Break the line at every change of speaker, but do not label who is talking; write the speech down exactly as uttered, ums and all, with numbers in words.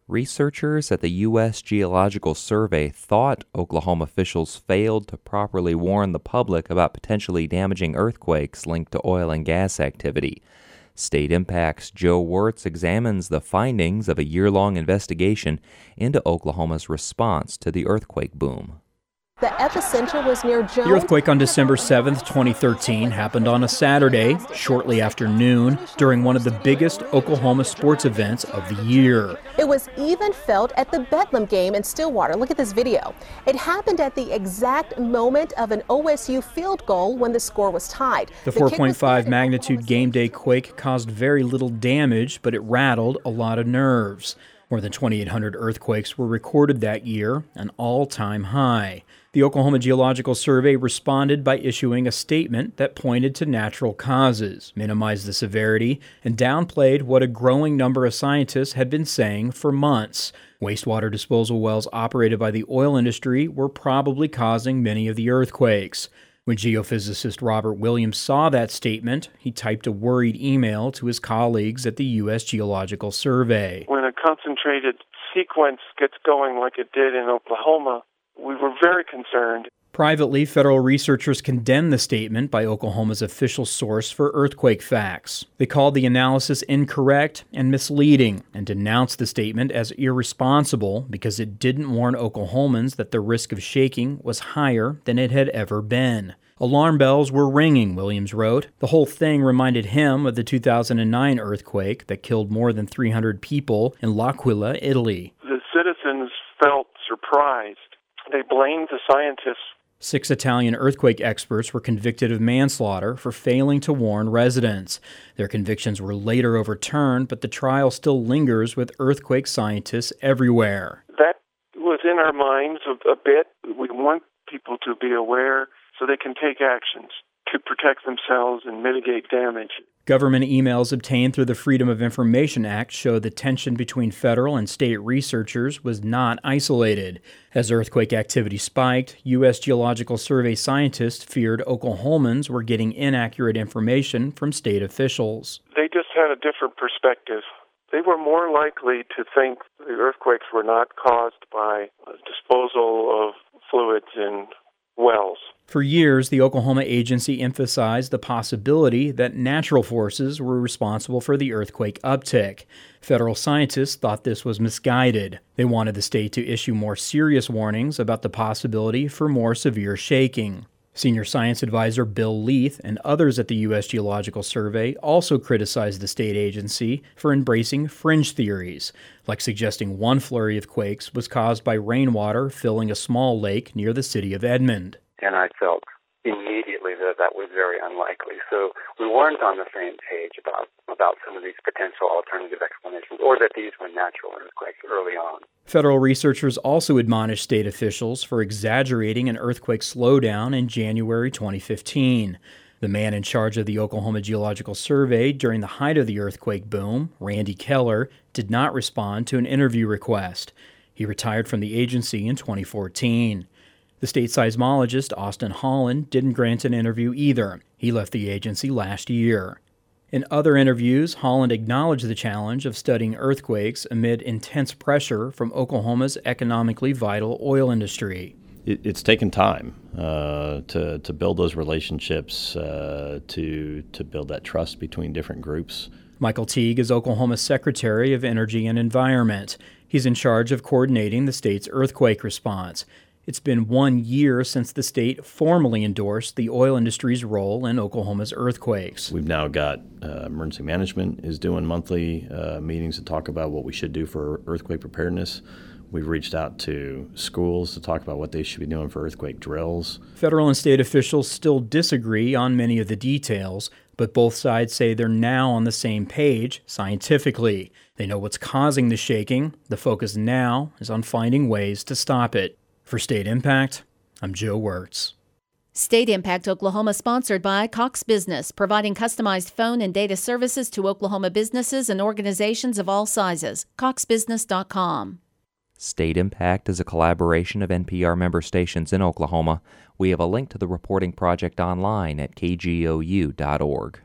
Researchers at the U S Geological Survey thought Oklahoma officials failed to properly warn the public about potentially damaging earthquakes linked to oil and gas activity. State Impact's Joe Wirtz examines the findings of a year-long investigation into Oklahoma's response to the earthquake boom.
The epicenter was near Jones.
The earthquake on December seventh, twenty thirteen happened on a Saturday, shortly after noon, during one of the biggest Oklahoma sports events of the year.
It was even felt at the Bedlam game in Stillwater. Look at this video. It happened at the exact moment of an O S U field goal when the score was tied.
The four point five magnitude game day quake caused very little damage, but it rattled a lot of nerves. More than twenty-eight hundred earthquakes were recorded that year, an all-time high. The Oklahoma Geological Survey responded by issuing a statement that pointed to natural causes, minimized the severity, and downplayed what a growing number of scientists had been saying for months. Wastewater disposal wells operated by the oil industry were probably causing many of the earthquakes. When geophysicist Robert Williams saw that statement, he typed a worried email to his colleagues at the U S Geological Survey.
When a concentrated sequence gets going like it did in Oklahoma, we were very concerned.
Privately, federal researchers condemned the statement by Oklahoma's official source for earthquake facts. They called the analysis incorrect and misleading and denounced the statement as irresponsible because it didn't warn Oklahomans that the risk of shaking was higher than it had ever been. Alarm bells were ringing, Williams wrote. The whole thing reminded him of the two thousand nine earthquake that killed more than three hundred people in L'Aquila, Italy.
The citizens felt surprised. They blamed the scientists.
Six Italian earthquake experts were convicted of manslaughter for failing to warn residents. Their convictions were later overturned, but the trial still lingers with earthquake scientists everywhere.
That was in our minds a, a bit. We want people to be aware so they can take actions to protect themselves and mitigate damage.
Government emails obtained through the Freedom of Information Act show the tension between federal and state researchers was not isolated. As earthquake activity spiked, U S Geological Survey scientists feared Oklahomans were getting inaccurate information from state officials.
They just had a different perspective. They were more likely to think the earthquakes were not caused by disposal of fluids in wells.
For years, the Oklahoma agency emphasized the possibility that natural forces were responsible for the earthquake uptick. Federal scientists thought this was misguided. They wanted the state to issue more serious warnings about the possibility for more severe shaking. Senior science advisor Bill Leith and others at the U S Geological Survey also criticized the state agency for embracing fringe theories, like suggesting one flurry of quakes was caused by rainwater filling a small lake near the city of Edmond.
And I felt immediately that that was very unlikely. So we weren't on the same page about, about some of these potential alternative explanations, or that these were natural earthquakes early on.
Federal researchers also admonished state officials for exaggerating an earthquake slowdown in January twenty fifteen. The man in charge of the Oklahoma Geological Survey during the height of the earthquake boom, Randy Keller, did not respond to an interview request. He retired from the agency in twenty fourteen. The state seismologist, Austin Holland, didn't grant an interview either. He left the agency last year. In other interviews, Holland acknowledged the challenge of studying earthquakes amid intense pressure from Oklahoma's economically vital oil industry.
It, it's taken time uh, to to build those relationships, uh, to to build that trust between different groups.
Michael Teague is Oklahoma's Secretary of Energy and Environment. He's in charge of coordinating the state's earthquake response. It's been one year since the state formally endorsed the oil industry's role in Oklahoma's earthquakes.
We've now got uh, emergency management is doing monthly uh, meetings to talk about what we should do for earthquake preparedness. We've reached out to schools to talk about what they should be doing for earthquake drills.
Federal and state officials still disagree on many of the details, but both sides say they're now on the same page scientifically. They know what's causing the shaking. The focus now is on finding ways to stop it. For State Impact, I'm Joe Wirtz.
State Impact Oklahoma, sponsored by Cox Business, providing customized phone and data services to Oklahoma businesses and organizations of all sizes. cox business dot com.
State Impact is a collaboration of N P R member stations in Oklahoma. We have a link to the reporting project online at k g o u dot org.